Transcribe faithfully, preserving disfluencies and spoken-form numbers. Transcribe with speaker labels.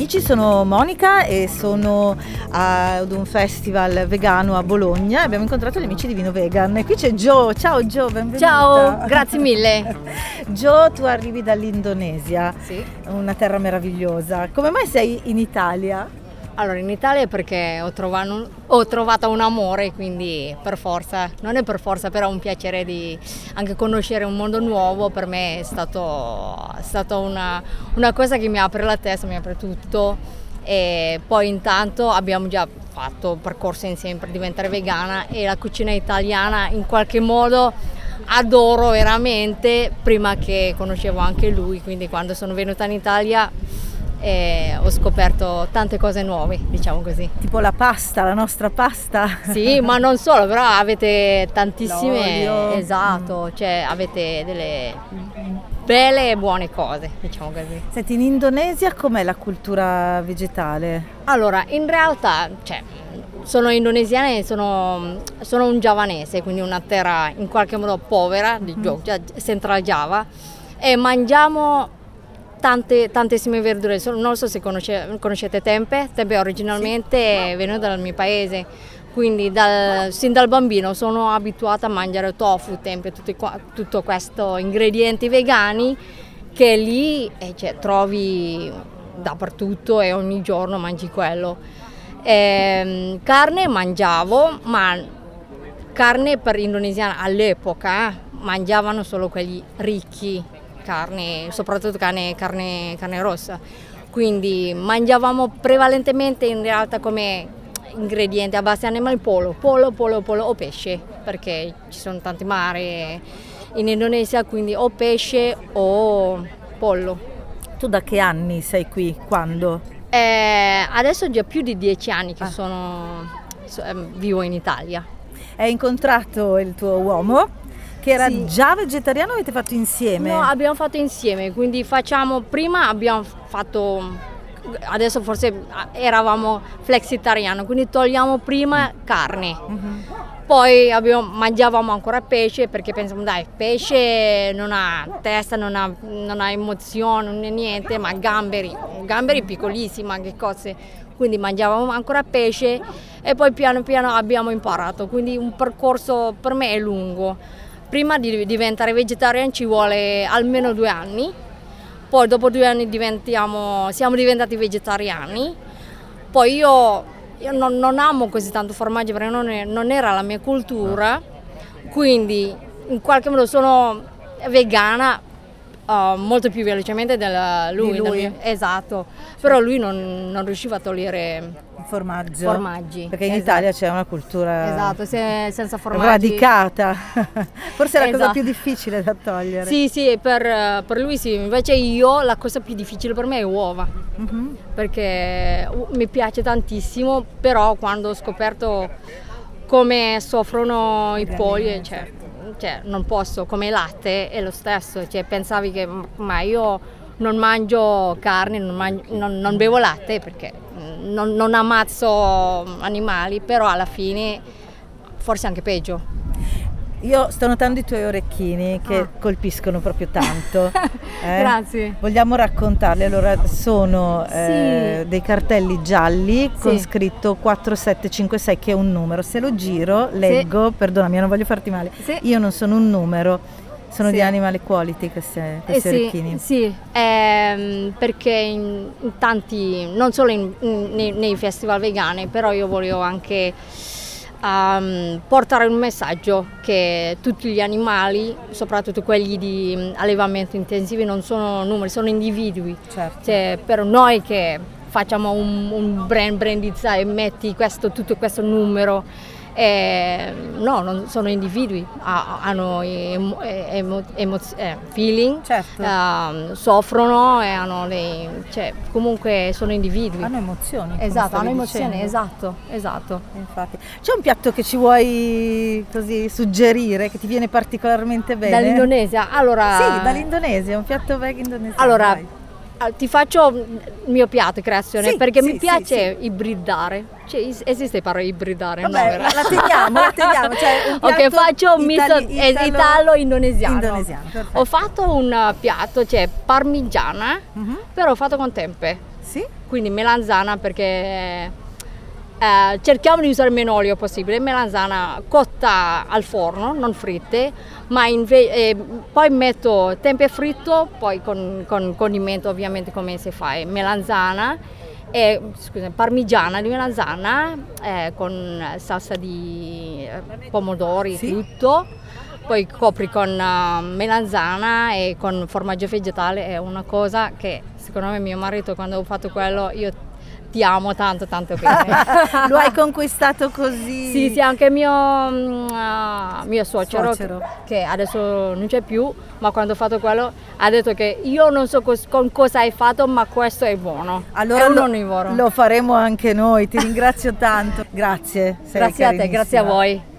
Speaker 1: amici, sono Monica e sono ad un festival vegano a Bologna. Abbiamo incontrato gli amici di Vino Vegan e qui c'è Jo. Ciao Jo, benvenuta.
Speaker 2: Ciao, grazie mille.
Speaker 1: Jo, tu arrivi dall'Indonesia,
Speaker 2: sì.
Speaker 1: Una terra meravigliosa. Come mai sei in Italia?
Speaker 2: Allora, in Italia perché ho trovato, ho trovato un amore, quindi per forza, non è per forza, però un piacere di anche conoscere un mondo nuovo. Per me è stato, è stato una, una cosa che mi apre la testa, mi apre tutto. E poi intanto abbiamo già fatto percorso insieme per diventare vegana e la cucina italiana in qualche modo adoro veramente, prima che conoscevo anche lui, quindi quando sono venuta in Italia e ho scoperto tante cose nuove, diciamo così.
Speaker 1: Tipo la pasta, la nostra pasta?
Speaker 2: Sì, ma non solo, però avete tantissime,
Speaker 1: l'olio.
Speaker 2: Esatto, cioè avete delle belle e buone cose, diciamo così.
Speaker 1: Senti, in Indonesia com'è la cultura vegetale?
Speaker 2: Allora, in realtà, cioè, sono indonesiana e sono, sono un giavanese, quindi una terra in qualche modo povera, di Jogja, Central Java, e mangiamo Tante, tantissime verdure. Non so se conosce, conoscete Tempe. Tempe originalmente sì. Viene dal mio paese, quindi dal, sin dal bambino sono abituata a mangiare tofu, tempe, tutti, tutto questo ingredienti vegani che lì eh, cioè, trovi dappertutto e ogni giorno mangi quello. E, carne mangiavo, ma carne per indonesiana all'epoca eh, mangiavano solo quelli ricchi. Carne, soprattutto carne, carne, carne rossa, quindi mangiavamo prevalentemente in realtà come ingredienti a base animali pollo, pollo, pollo, pollo o pesce, perché ci sono tanti mari in Indonesia, quindi o pesce o pollo.
Speaker 1: Tu da che anni sei qui? Quando?
Speaker 2: Eh, adesso già più di dieci anni che ah. sono so, eh, vivo in Italia.
Speaker 1: Hai incontrato il tuo uomo? Che era
Speaker 2: sì.
Speaker 1: già vegetariano o avete fatto insieme?
Speaker 2: No, abbiamo fatto insieme, quindi facciamo, prima abbiamo fatto, adesso forse eravamo flexitariano, quindi togliamo prima carne, mm-hmm. poi abbiamo, mangiavamo ancora pesce perché pensiamo dai, pesce non ha testa, non ha, non ha emozione, non è niente, ma gamberi, gamberi piccolissima, che cose, quindi mangiavamo ancora pesce e poi piano piano abbiamo imparato, quindi un percorso per me è lungo. Prima di diventare vegetariani ci vuole almeno due anni, poi dopo due anni diventiamo, siamo diventati vegetariani, poi io, io non, non amo così tanto formaggio perché non, è, non era la mia cultura, quindi in qualche modo sono vegana uh, molto più velocemente di lui,
Speaker 1: di lui.
Speaker 2: Mio, esatto, però lui non, non riusciva a togliere
Speaker 1: formaggio,
Speaker 2: formaggi,
Speaker 1: perché in
Speaker 2: esatto.
Speaker 1: Italia c'è una cultura
Speaker 2: esatto, se, senza formaggi
Speaker 1: radicata, forse è la
Speaker 2: esatto.
Speaker 1: cosa più difficile da togliere.
Speaker 2: Sì, sì, per, per lui sì, invece io la cosa più difficile per me è uova, mm-hmm. perché uh, mi piace tantissimo, però quando ho scoperto come soffrono i polli, cioè, cioè non posso, come il latte è lo stesso, cioè pensavi che ma io non mangio carne, non, mangio, non, non bevo latte perché non, non ammazzo animali, però alla fine forse anche peggio.
Speaker 1: Io sto notando i tuoi orecchini che
Speaker 2: ah.
Speaker 1: colpiscono proprio tanto. eh?
Speaker 2: Grazie.
Speaker 1: Vogliamo raccontarli? Allora, sono
Speaker 2: sì.
Speaker 1: eh, dei cartelli gialli
Speaker 2: sì.
Speaker 1: con scritto quattro sette cinque sei che è un numero. Se lo giro, leggo, sì. perdonami, non voglio farti male, sì. io non sono un numero. Sono sì. di Animal Equality questi, questi
Speaker 2: eh sì,
Speaker 1: orecchini?
Speaker 2: Sì, ehm, perché in, in tanti, non solo in, in, nei, nei festival vegani, però io volevo anche um, portare un messaggio che tutti gli animali, soprattutto quelli di allevamento intensivi, non sono numeri, sono individui.
Speaker 1: Certo.
Speaker 2: Cioè, per noi che facciamo un, un brand brandizzato e metti questo, tutto questo numero, Eh, no, non sono individui, hanno emo, emo, emo, eh, feeling,
Speaker 1: certo.
Speaker 2: eh, soffrono e hanno dei, cioè, comunque sono individui.
Speaker 1: Hanno emozioni.
Speaker 2: Esatto, hanno emozioni, esatto, esatto.
Speaker 1: Infatti. C'è un piatto che ci vuoi così suggerire, che ti viene particolarmente bene?
Speaker 2: Dall'Indonesia? Allora...
Speaker 1: Sì, dall'Indonesia, un piatto veg indonesiano.
Speaker 2: Allora,
Speaker 1: vai.
Speaker 2: ti faccio il mio piatto creazione sì, perché
Speaker 1: sì,
Speaker 2: mi piace
Speaker 1: sì,
Speaker 2: ibridare, cioè, esiste parola ibridare?
Speaker 1: Vabbè,
Speaker 2: no,
Speaker 1: la, la teniamo, la teniamo, cioè un piatto
Speaker 2: ok, faccio un misto
Speaker 1: italo,
Speaker 2: italo-indonesiano.
Speaker 1: Indonesiano,
Speaker 2: ho fatto un piatto, cioè parmigiana, uh-huh. però fatto con tempe.
Speaker 1: Sì?
Speaker 2: Quindi melanzana perché eh, cerchiamo di usare meno olio possibile, melanzana cotta al forno, non fritte, ma inve- eh, poi metto tempeh fritto, poi con, con condimento ovviamente come si fa, melanzana, e, scusa, parmigiana di melanzana eh, con salsa di pomodori, sì? Tutto, poi copri con uh, melanzana e con formaggio vegetale. È una cosa che secondo me mio marito, quando ho fatto quello, io ti amo tanto tanto bene.
Speaker 1: Lo hai conquistato così?
Speaker 2: Sì, sì, anche mio, uh, mio suocero, suocero, che adesso non c'è più, ma quando ho fatto quello ha detto che io non so cos- con cosa hai fatto, ma questo è buono.
Speaker 1: Allora
Speaker 2: è un
Speaker 1: lo,
Speaker 2: onnivoro.
Speaker 1: Lo faremo anche noi, ti ringrazio tanto. Grazie.
Speaker 2: Grazie a te, grazie a voi.